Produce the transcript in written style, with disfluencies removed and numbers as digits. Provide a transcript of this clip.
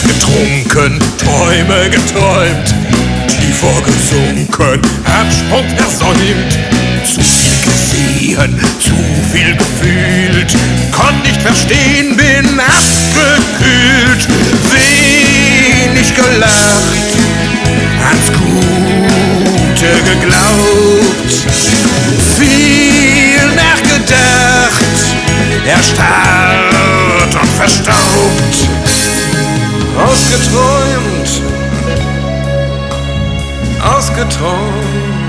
getrunken, Träume geträumt, tiefer gesunken, Herzsprung versäumt. Zu viel gesehen, zu viel gefühlt, konnt nicht verstehen, bin abgekühlt. Wenig gelacht, ans Gute geglaubt, viel nachgedacht, erstarrt und verstaubt. Ausgeträumt, ausgeträumt.